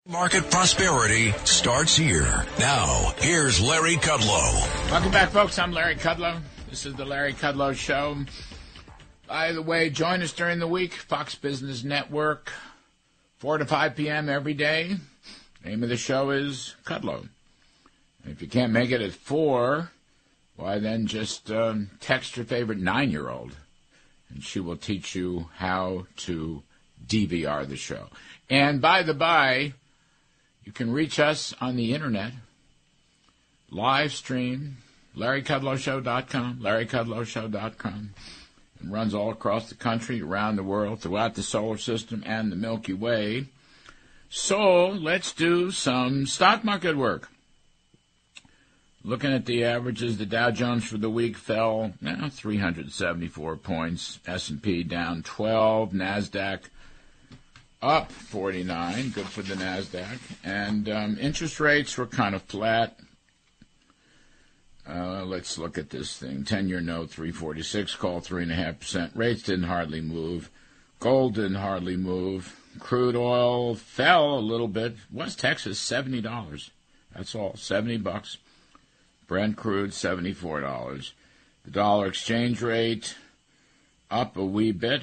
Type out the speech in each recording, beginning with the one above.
Market prosperity starts here. Now, here's Larry Kudlow. Welcome back, folks. I'm Larry Kudlow. This is the Larry Kudlow Show. By the way, join us during the week, Fox Business Network, 4 to 5 p.m. every day. Name of the show is Kudlow. If you can't make it at 4, why then just text your favorite 9-year-old, and she will teach you how to DVR the show. And by the by, you can reach us on the internet, live stream, LarryKudlowShow.com, LarryKudlowShow.com. It runs all across the country, around the world, throughout the solar system and the Milky Way. So let's do some stock market work. Looking at the averages, the Dow Jones for the week fell 374 points, S&P down 12, NASDAQ up 49, good for the NASDAQ, and interest rates were kind of flat. Let's look at this thing. 10-year note, 346, call 3.5%. Rates didn't hardly move. Gold didn't hardly move. Crude oil fell a little bit. West Texas, $70. That's all, $70. Brent crude, $74. The dollar exchange rate up a wee bit,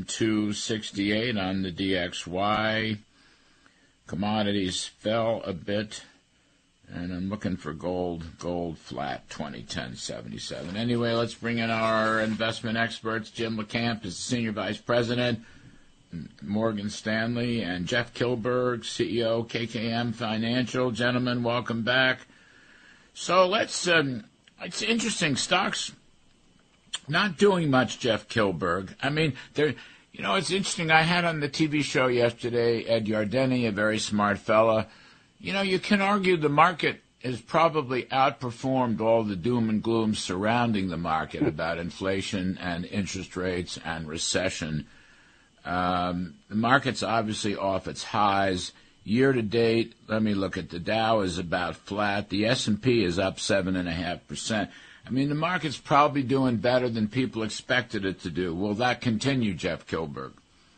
102.68 on the DXY. Commodities fell a bit, and I'm looking for gold. Gold flat, 2010.77. Anyway, let's bring in our investment experts. Jim LeCamp is the Senior Vice President, Morgan Stanley, and Jeff Kilberg, CEO, KKM Financial. Gentlemen, welcome back. So let's, it's interesting, stocks not doing much, Jeff Kilberg. I mean, it's interesting. I had on the TV show yesterday Ed Yardeni, a very smart fella. You can argue the market has probably outperformed all the doom and gloom surrounding the market about inflation and interest rates and recession. The market's obviously off its highs. Year to date, let me look at the Dow is about flat. The S&P is up 7.5%. I mean, the market's probably doing better than people expected it to do. Will that continue, Jeff Kilberg?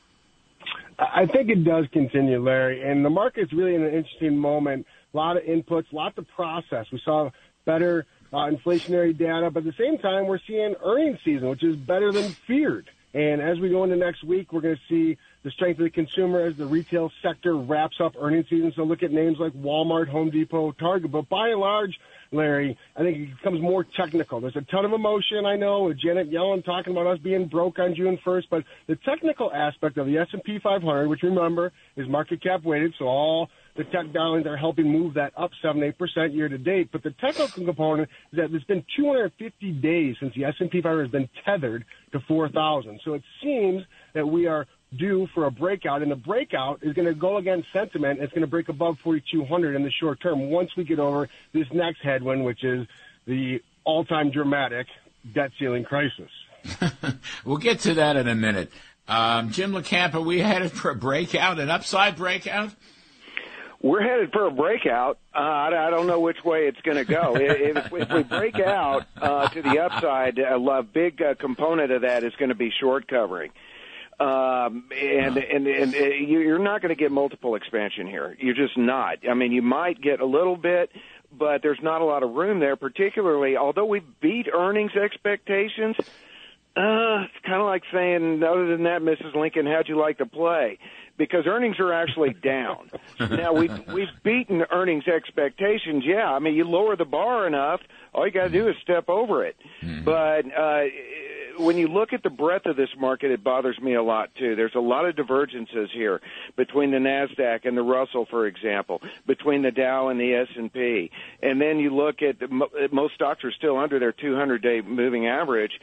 I think it does continue, Larry. And the market's really in an interesting moment. A lot of inputs, lots of process. We saw better inflationary data, but at the same time, we're seeing earnings season, which is better than feared. And as we go into next week, we're going to see the strength of the consumer as the retail sector wraps up earnings season. So look at names like Walmart, Home Depot, Target. But by and large, Larry, I think it becomes more technical. There's a ton of emotion, I know, with Janet Yellen talking about us being broke on June 1st. But the technical aspect of the S&P 500, which, remember, is market cap weighted, so all the tech darlings are helping move that up 7-8% year to date. But the technical component is that it's been 250 days since the S&P 500 has been tethered to 4,000. So it seems that we are due for a breakout, and the breakout is going to go against sentiment. It's going to break above 4,200 in the short term once we get over this next headwind, which is the all-time dramatic debt ceiling crisis. We'll get to that in a minute. Jim LeCamp, are we headed for a breakout, an upside breakout? We're headed for a breakout. I don't know which way it's going to go. If we break out to the upside, a big component of that is going to be short covering. And you're not going to get multiple expansion here. You're just not. I mean, you might get a little bit, but there's not a lot of room there, particularly, although we beat earnings expectations. It's kind of like saying, other than that, Mrs. Lincoln, how'd you like to play? Because earnings are actually down. Now, we've beaten earnings expectations, yeah. I mean, you lower the bar enough, all you got to do is step over it. But when you look at the breadth of this market, it bothers me a lot, too. There's a lot of divergences here between the NASDAQ and the Russell, for example, between the Dow and the S&P. And then you look at most stocks are still under their 200-day moving average.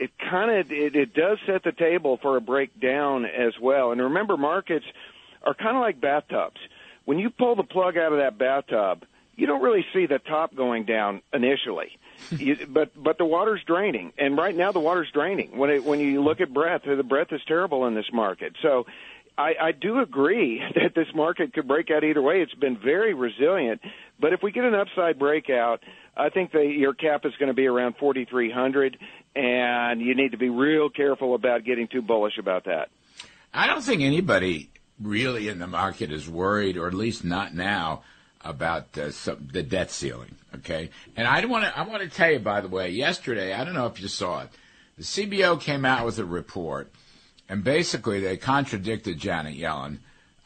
It does set the table for a breakdown as well. And remember, markets are kind of like bathtubs. When you pull the plug out of that bathtub, you don't really see the top going down initially. But the water's draining, and right now the water's draining. When you look at breadth, the breadth is terrible in this market. So I do agree that this market could break out either way. It's been very resilient. But if we get an upside breakout, I think your cap is going to be around 4,300, and you need to be real careful about getting too bullish about that. I don't think anybody really in the market is worried, or at least not now, about the debt ceiling. Okay, and I want to tell you, by the way, yesterday, I don't know if you saw it, the CBO came out with a report, and basically they contradicted Janet Yellen.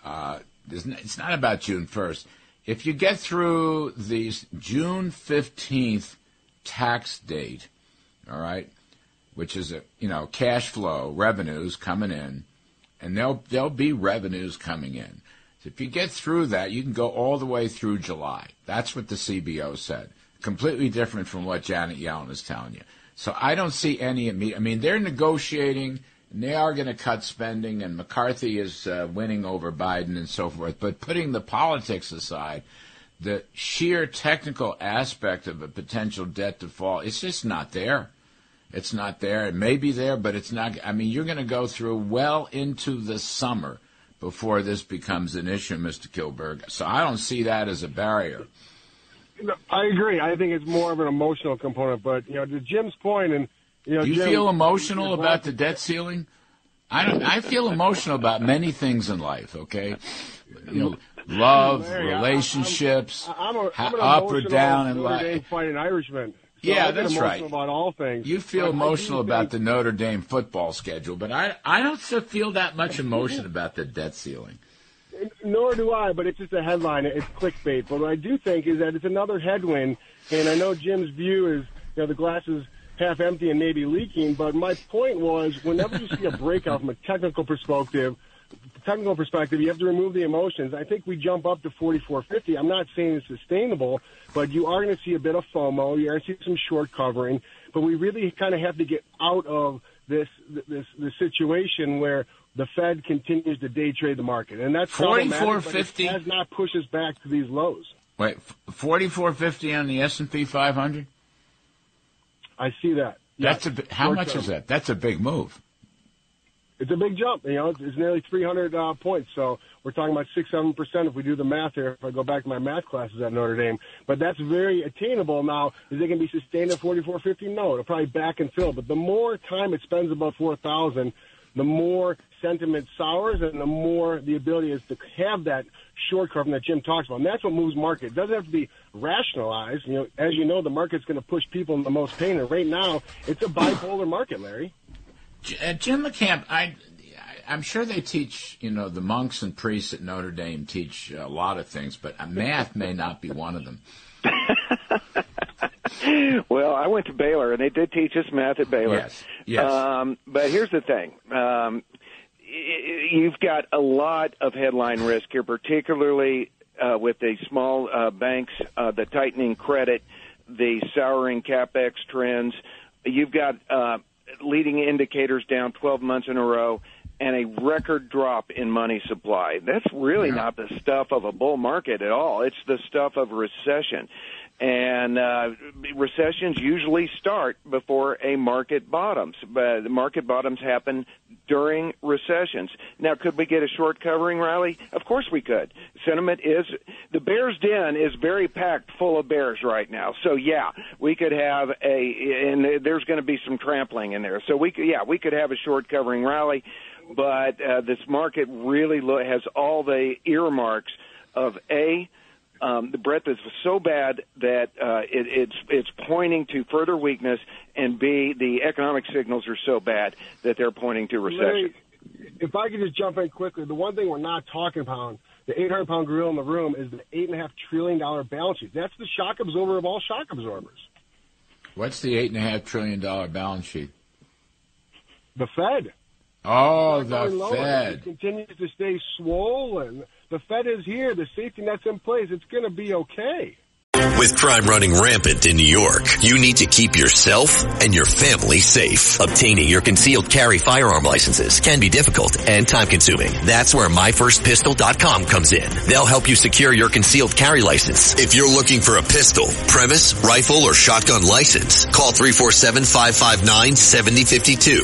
It's not about June 1st. If you get through the June 15th tax date, all right, which is cash flow, revenues coming in, and there'll be revenues coming in. So if you get through that, you can go all the way through July. That's what the CBO said. Completely different from what Janet Yellen is telling you. So I don't see any immediate. I mean, they're negotiating, and they are going to cut spending, and McCarthy is winning over Biden and so forth. But putting the politics aside, the sheer technical aspect of a potential debt default, it's just not there. It's not there. It may be there, but it's not. I mean, you're going to go through well into the summer before this becomes an issue, Mr. Kilberg. So I don't see that as a barrier. I agree. I think it's more of an emotional component. But, to Jim's point, and, Do you Jim, feel emotional about the debt ceiling? I feel emotional about many things in life, okay? Love, Larry, relationships, I'm up or down in life. Fighting Irishman. So Yeah, I get that's emotional right. about all things. You feel But emotional I do about think- the Notre Dame football schedule, but I don't feel that much emotion about the debt ceiling. Nor do I, but it's just a headline. It's clickbait. But what I do think is that it's another headwind, and I know Jim's view is, the glass is half empty and maybe leaking, but my point was whenever you see a breakout from a technical perspective, you have to remove the emotions. I think we jump up to 44.50. I'm not saying it's sustainable, but you are going to see a bit of FOMO. You're going to see some short covering, but we really kind of have to get out of this situation where the Fed continues to day trade the market, and that's 44.50 has not pushed us back to these lows. Wait, 44.50 on the S&P 500? I see that. That's Yes. how Short much term. is that? That's a big move. It's a big jump. It's nearly 300 points. So we're talking about 6-7% if we do the math here. If I go back to my math classes at Notre Dame, but that's very attainable. Now, is it going to be sustained at 44.50? No, it'll probably back and fill. But the more time it spends above 4,000, the more sentiment sours, and the more the ability is to have that short covering that Jim talks about. And that's what moves market. It doesn't have to be rationalized. As you know, the market's going to push people in the most pain. And right now, it's a bipolar market, Larry. Jim McCamp, I'm sure they teach, the monks and priests at Notre Dame teach a lot of things, but math may not be one of them. Well, I went to Baylor, and they did teach us math at Baylor. Yes. But here's the thing. You've got a lot of headline risk here, particularly with the small banks, the tightening credit, the souring CapEx trends. You've got leading indicators down 12 months in a row, and a record drop in money supply. That's really not the stuff of a bull market at all. It's the stuff of recession. And recessions usually start before a market bottoms. But the market bottoms happen during recessions. Now, could we get a short covering rally? Of course we could. Sentiment is – the bear's den is very packed full of bears right now. So, yeah, we could have and there's going to be some trampling in there. So, we could have a short covering rally. But this market really has all the earmarks of the breadth is so bad that it's pointing to further weakness, and B, the economic signals are so bad that they're pointing to recession. Larry, if I could just jump in quickly, the one thing we're not talking about, the 800-pound gorilla in the room, is the $8.5 trillion balance sheet. That's the shock absorber of all shock absorbers. What's the $8.5 trillion balance sheet? The Fed. Oh, It's the not going lower. Fed. It continues to stay swollen. The Fed is here. The safety net's in place. It's going to be okay. With crime running rampant in New York, you need to keep yourself and your family safe. Obtaining your concealed carry firearm licenses can be difficult and time-consuming. That's where MyFirstPistol.com comes in. They'll help you secure your concealed carry license. If you're looking for a pistol, premise, rifle, or shotgun license, call 347-559-7052.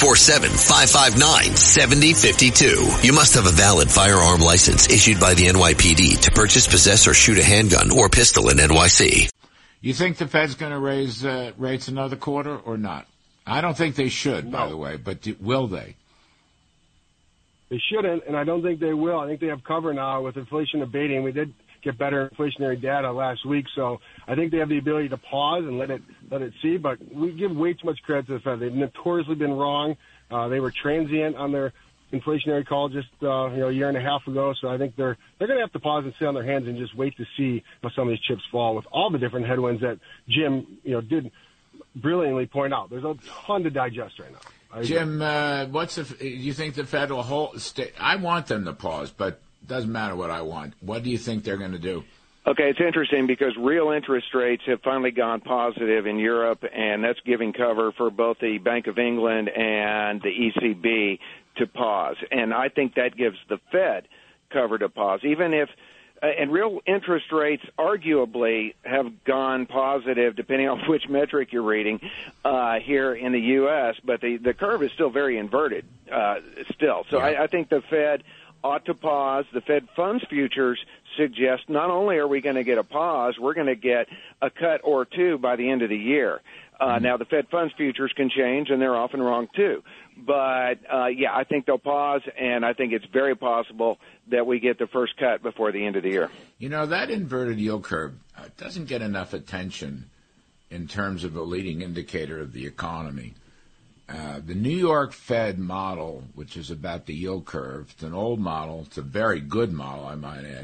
347-559-7052. You must have a valid firearm license issued by the NYPD to purchase, possess, or shoot a handgun or pistol in NYC. You think the Fed's going to raise rates another quarter or not? I don't think they should, by the way, but will they? They shouldn't, and I don't think they will. I think they have cover now with inflation abating. We did get better inflationary data last week, so I think they have the ability to pause and let it see. But we give way too much credit to the Fed. They've notoriously been wrong. They were transient on their inflationary call just a year and a half ago. So I think they're going to have to pause and sit on their hands and just wait to see how some of these chips fall with all the different headwinds that Jim did brilliantly point out. There's a ton to digest right now. Jim, do you think the Fed will hold? I want them to pause, but it doesn't matter what I want. What do you think they're going to do? Okay, it's interesting because real interest rates have finally gone positive in Europe, and that's giving cover for both the Bank of England and the ECB to pause. And I think that gives the Fed cover to pause, even if and real interest rates arguably have gone positive, depending on which metric you're reading, here in the U.S., but the curve is still very inverted still. So I think the Fed ought to pause. The Fed funds futures suggest not only are we going to get a pause, we're going to get a cut or two by the end of the year. Now, the Fed funds futures can change, and they're often wrong, too. But, I think they'll pause, and I think it's very possible that we get the first cut before the end of the year. That inverted yield curve doesn't get enough attention in terms of a leading indicator of the economy. The New York Fed model, which is about the yield curve, it's an old model. It's a very good model, I might add.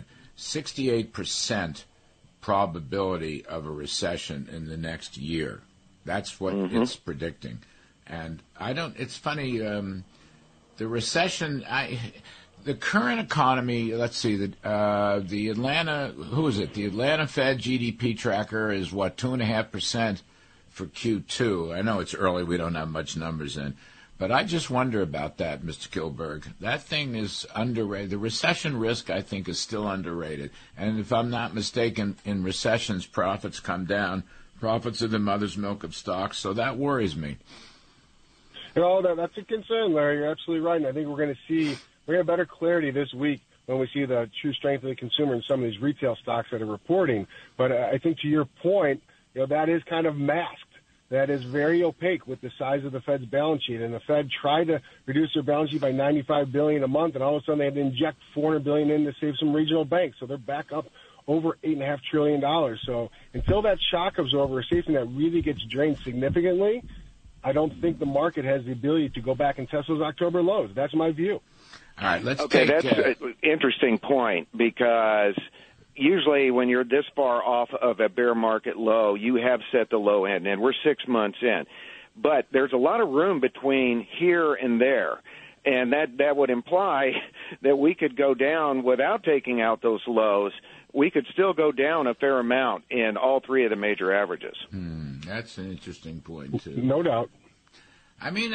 68% probability of a recession in the next year. That's what it's predicting. And it's funny, the recession, the current economy, let's see, the Atlanta, the Atlanta Fed GDP tracker is 2.5% for Q2. I know it's early, we don't have much numbers in, but I just wonder about that, Mr. Kilberg. That thing is underrated. The recession risk, I think, is still underrated. And if I'm not mistaken, in recessions, profits come down. Profits are the mother's milk of stocks, so that worries me. That's a concern, Larry. You're absolutely right. And I think we're going to have better clarity this week when we see the true strength of the consumer in some of these retail stocks that are reporting. But I think to your point, that is kind of masked. That is very opaque with the size of the Fed's balance sheet. And the Fed tried to reduce their balance sheet by $95 billion a month, and all of a sudden they had to inject $400 billion in to save some regional banks. So they're back up over $8.5 trillion. So until that shock absorber safety net really gets drained significantly, I don't think the market has the ability to go back and test those October lows. That's my view. All right, that's an interesting point, because usually when you're this far off of a bear market low, you have set the low end, and we're 6 months in. But there's a lot of room between here and there, and that would imply that we could go down without taking out those lows. We could still go down a fair amount in all three of the major averages. That's an interesting point, too. No doubt. I mean,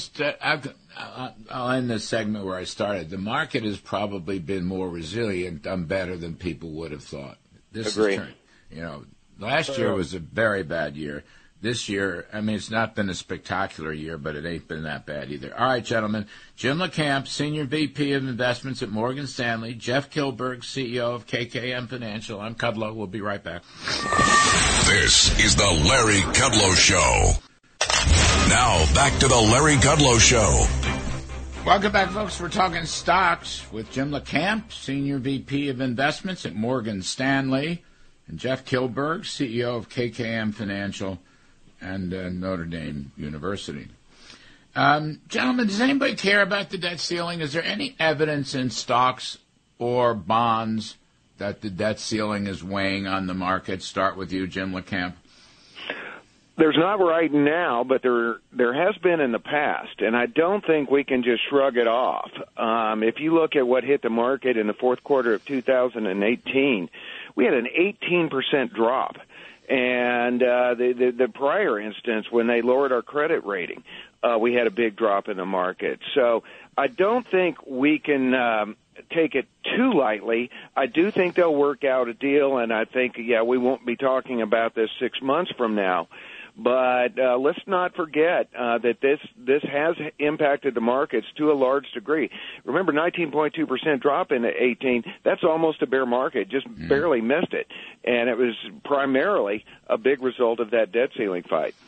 I'll end this segment where I started. The market has probably been more resilient, done better than people would have thought. Agree. Last year was a very bad year. This year, it's not been a spectacular year, but it ain't been that bad either. All right, gentlemen. Jim LeCamp, Senior VP of Investments at Morgan Stanley. Jeff Kilberg, CEO of KKM Financial. I'm Kudlow. We'll be right back. This is the Larry Kudlow Show. Now, back to the Larry Kudlow Show. Welcome back, folks. We're talking stocks with Jim LeCamp, Senior VP of Investments at Morgan Stanley, and Jeff Kilberg, CEO of KKM Financial and Notre Dame University. Gentlemen, does anybody care about the debt ceiling? Is there any evidence in stocks or bonds that the debt ceiling is weighing on the market? Start with you, Jim LeCamp. There's not right now, but there has been in the past, and I don't think we can just shrug it off. If you look at what hit the market in the fourth quarter of 2018, we had an 18% drop. And the prior instance, when they lowered our credit rating, we had a big drop in the market. So I don't think we can take it too lightly. I do think they'll work out a deal, and I think, we won't be talking about this 6 months from now. But let's not forget that this has impacted the markets to a large degree. Remember, 19.2% drop in 18, that's almost a bear market, just barely missed it. And it was primarily a big result of that debt ceiling fight.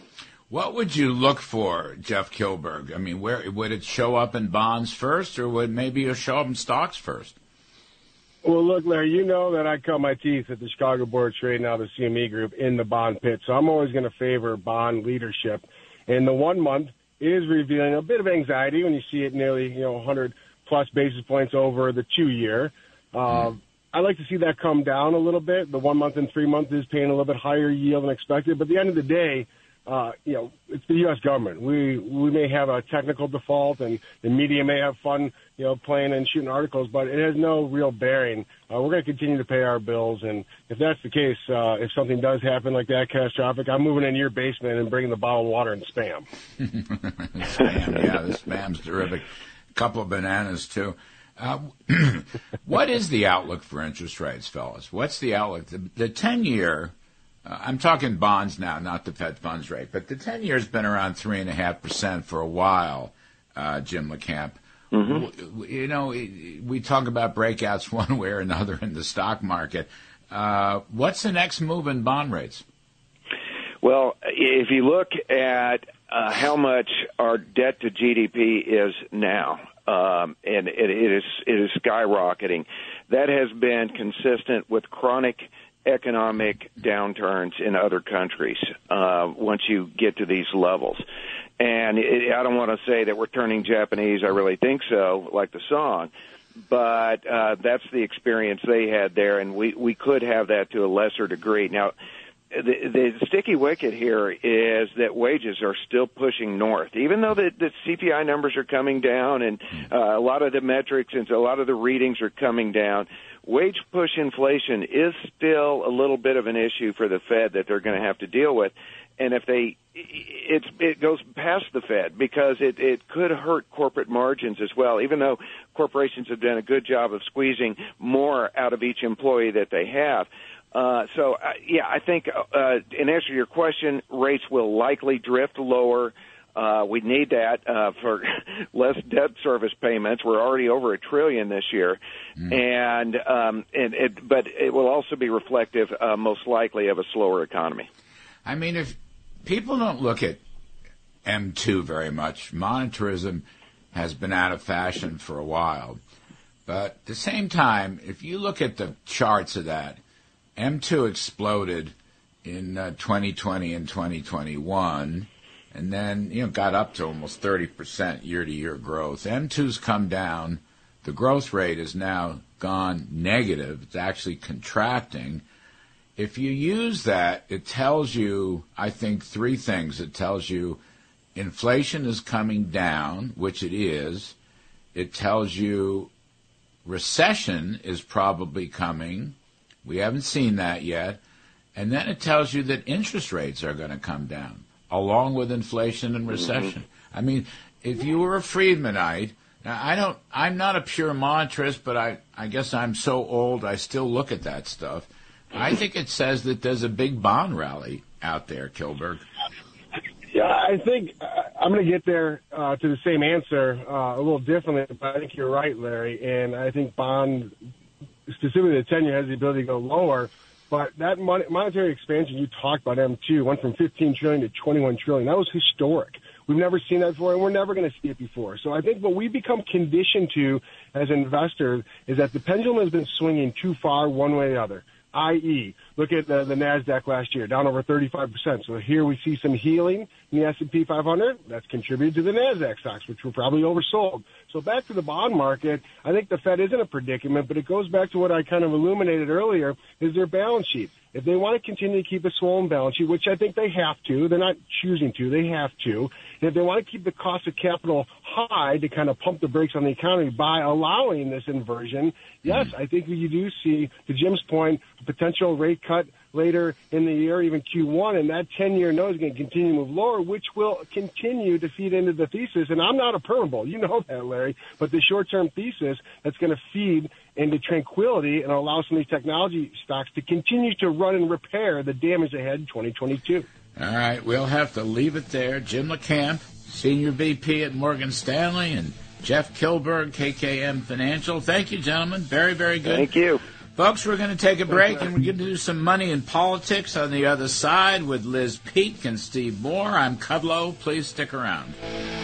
What would you look for, Jeff Kilberg? I mean, where would it show up in bonds first, or would maybe it show up in stocks first? Well, look, Larry, you know that I cut my teeth at the Chicago Board of Trade, now the CME Group, in the bond pit. So I'm always going to favor bond leadership. And the 1 month is revealing a bit of anxiety when you see it nearly, 100-plus basis points over the 2-year. I like to see that come down a little bit. The 1 month and 3 month is paying a little bit higher yield than expected. But at the end of the day, it's the U.S. government. We may have a technical default, and the media may have fun, playing and shooting articles, but it has no real bearing. We're going to continue to pay our bills, and if that's the case, if something does happen like that catastrophic, I'm moving into your basement and bringing the bottled water and Spam. Spam, yeah, the Spam's terrific. A couple of bananas, too. What is the outlook for interest rates, fellas? What's the outlook? The 10-year... I'm talking bonds now, not the Fed funds rate, but the 10-year has been around 3.5% for a while, Jim LeCamp. Mm-hmm. We talk about breakouts one way or another in the stock market. What's the next move in bond rates? Well, if you look at how much our debt to GDP is now, and it is skyrocketing, that has been consistent with chronic economic downturns in other countries once you get to these levels. And I don't want to say that we're turning Japanese. I really think so, like the song. But that's the experience they had there, and we could have that to a lesser degree. Now, the sticky wicket here is that wages are still pushing north. Even though the CPI numbers are coming down and a lot of the metrics and a lot of the readings are coming down, wage push inflation is still a little bit of an issue for the Fed that they're going to have to deal with. And if it goes past the Fed, because it could hurt corporate margins as well, even though corporations have done a good job of squeezing more out of each employee that they have. I think in answer to your question, rates will likely drift lower. We need that for less debt service payments. We're already over $1 trillion this year, but it will also be reflective, most likely, of a slower economy. I mean, if people don't look at M2 very much, monetarism has been out of fashion for a while. But at the same time, if you look at the charts of that, M2 exploded in 2020 and 2021. And then, got up to almost 30% year-to-year growth. M2's come down. The growth rate has now gone negative. It's actually contracting. If you use that, it tells you, I think, 3 things. It tells you inflation is coming down, which it is. It tells you recession is probably coming. We haven't seen that yet. And then it tells you that interest rates are going to come down, along with inflation and recession. Mm-hmm. I mean, if you were a Friedmanite, now I'm not a pure monetarist, but I guess I'm so old I still look at that stuff. I think it says that there's a big bond rally out there, Kilberg. Yeah, I think I'm going to get there to the same answer a little differently, but I think you're right, Larry, and I think bond, specifically the 10-year, has the ability to go lower. But that monetary expansion you talked about, M2, went from $15 trillion to $21 trillion. That was historic. We've never seen that before, and we're never going to see it before. So I think what we become conditioned to as investors is that the pendulum has been swinging too far one way or the other, i.e., look at the NASDAQ last year, down over 35%. So here we see some healing in the S&P 500. That's contributed to the NASDAQ stocks, which were probably oversold. So back to the bond market, I think the Fed is in a predicament, but it goes back to what I kind of illuminated earlier, is their balance sheet. If they want to continue to keep a swollen balance sheet, which I think they have to, they're not choosing to, they have to, and if they want to keep the cost of capital high to kind of pump the brakes on the economy by allowing this inversion, yes, I think you do see, to Jim's point, a potential rate cut later in the year, even Q1, and that 10-year note is going to continue to move lower, which will continue to feed into the thesis. And I'm not a perma bull, you know that, Larry, but the short-term thesis that's going to feed into tranquility and allow some of these technology stocks to continue to run and repair the damage they had in 2022. All right, we'll have to leave it there. Jim LeCamp, Senior VP at Morgan Stanley, and Jeff Kilberg, KKM Financial. Thank you, gentlemen. Very, very good. Thank you. Folks, we're going to take a break, and we're going to do some money and politics on the other side with Liz Peek and Steve Moore. I'm Kudlow. Please stick around.